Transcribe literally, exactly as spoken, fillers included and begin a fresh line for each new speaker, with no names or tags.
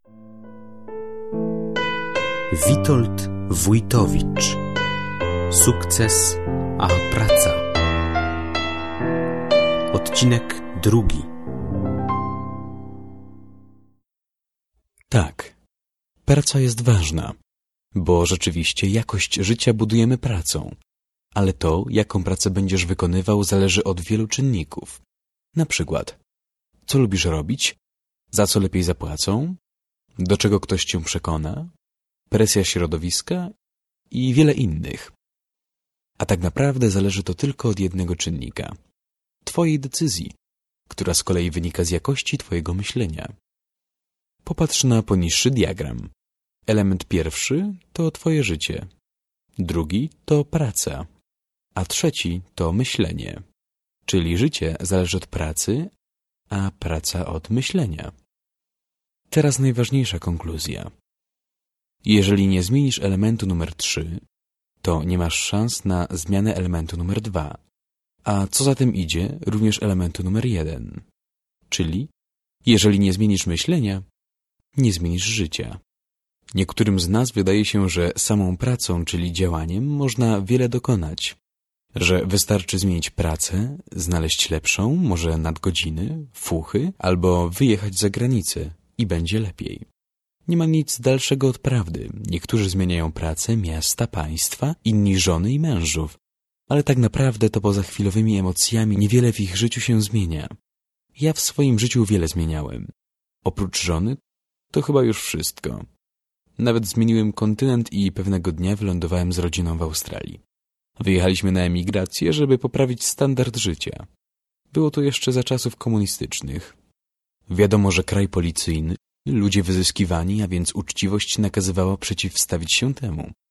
Witold Wójtowicz. Sukces a praca. Odcinek drugi.
Tak, praca jest ważna, bo rzeczywiście jakość życia budujemy pracą, ale to, jaką pracę będziesz wykonywał, zależy od wielu czynników. Na przykład, co lubisz robić, za co lepiej zapłacą, do czego ktoś cię przekona, presja środowiska i wiele innych. A tak naprawdę zależy to tylko od jednego czynnika – twojej decyzji, która z kolei wynika z jakości twojego myślenia. Popatrz na poniższy diagram. Element pierwszy to twoje życie, drugi to praca, a trzeci to myślenie. Czyli życie zależy od pracy, a praca od myślenia. Teraz najważniejsza konkluzja. Jeżeli nie zmienisz elementu numer trzy, to nie masz szans na zmianę elementu numer dwa, a co za tym idzie, również elementu numer jeden. Czyli, jeżeli nie zmienisz myślenia, nie zmienisz życia. Niektórym z nas wydaje się, że samą pracą, czyli działaniem, można wiele dokonać. Że wystarczy zmienić pracę, znaleźć lepszą, może nadgodziny, fuchy, albo wyjechać za granicę i będzie lepiej. Nie ma nic dalszego od prawdy. Niektórzy zmieniają pracę, miasta, państwa, inni żony i mężów. Ale tak naprawdę to poza chwilowymi emocjami niewiele w ich życiu się zmienia. Ja w swoim życiu wiele zmieniałem. Oprócz żony to chyba już wszystko. Nawet zmieniłem kontynent i pewnego dnia wylądowałem z rodziną w Australii. Wyjechaliśmy na emigrację, żeby poprawić standard życia. Było to jeszcze za czasów komunistycznych. Wiadomo, że kraj policyjny, ludzie wyzyskiwani, a więc uczciwość nakazywała przeciwstawić się temu.